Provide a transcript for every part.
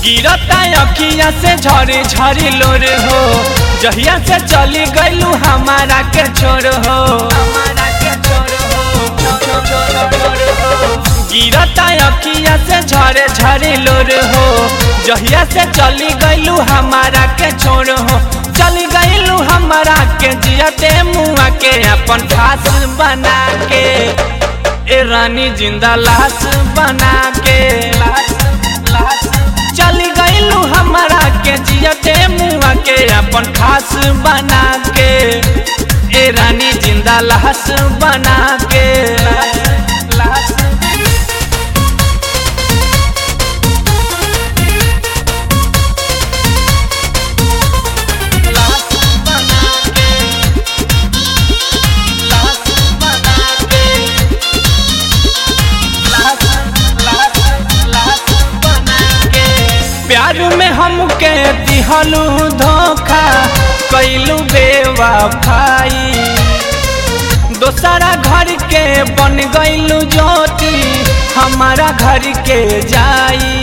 गिरता अखिया से झरे झरे लोर हो, जहिया से चली गईलू हमारा के छोड़ हो। गिरता अखिया से झरे झरे लोर हो, जहिया से चली गईलू हमारा के छोड़ हो। चली गईलू हमारा के जियते मुआ के अपन खास बना के, ए रानी जिंदा लाश बना के। चली गईलू हमारा के जियते मुआ के अपन खास बना के, ए रानी जिंदा लाश बना के। प्यार में हमके दिहलू धोखा, कैलू बेवफाई, दोसरा घर के बन गईलू ज्योति, हमारा घर के जाई।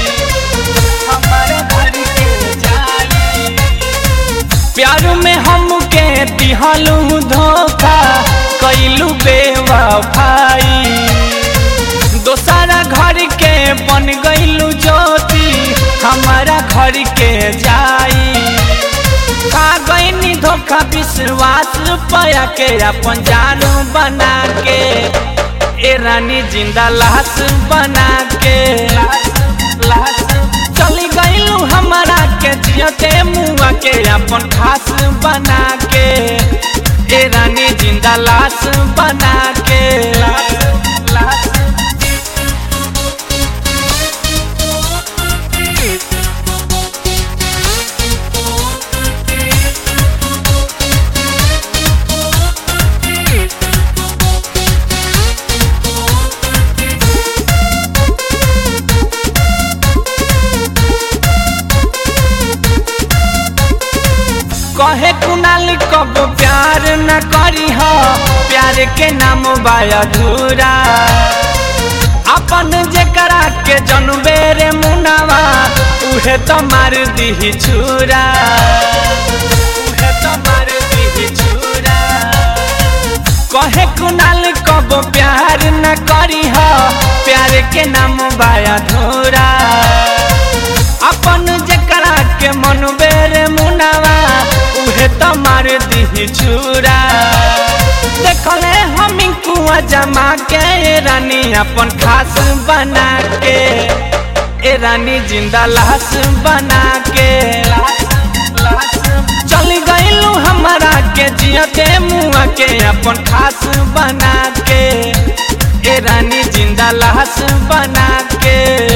प्यार में हमके दिहलू धोखा, कैलू बेवफाई, दोसरा घर के बन गईलू ज्योति, हमारा घर के जाई। खा गईनी धोखा विश्वास पाया के अपन जानू बना के, ए रानी जिंदा लाश बना के। चली गईलू हमारा के जियते मुआ के अपन खास बना के, ए रानी जिंदा लाश बना के। कहे कुणाल कब प्यार न करी हो, प्यार के नाम बा अधूरा। अपन जेकरा के जनबे रे मुनावा, उहे तो मार दी छुरा। कहे कुणाल कब प्यार न करी हो, प्यार के नाम बा अधूरा। अपन जेकरा के मनबे रे मुनावा, उहे तो मार दी छुरा। देखले हम कुआ जमा के, ए रानी अपन खास बना के, ए रानी जिंदा लाश बना के। चली गईलू हमारा के जियते मुआ के अपन खास बना के, ए रानी जिंदा लाश बना के।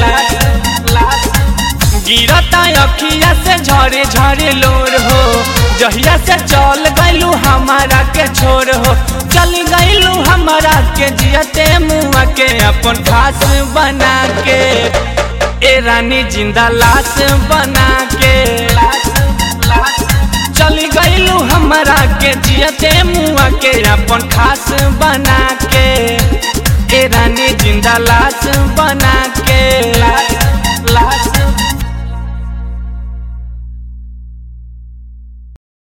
गिरता अखिया से झरे झरे लोर हो, जहिया से चल गईलू हमारा के छोड़ हो। चली गईलू हमारा के जियते मुआ के अपन खास बना के, ए रानी जिंदा लाश बना के। चली गईलू हमारा के जियते मुआ के अपन खास बना के, ए रानी जिंदा लाश बना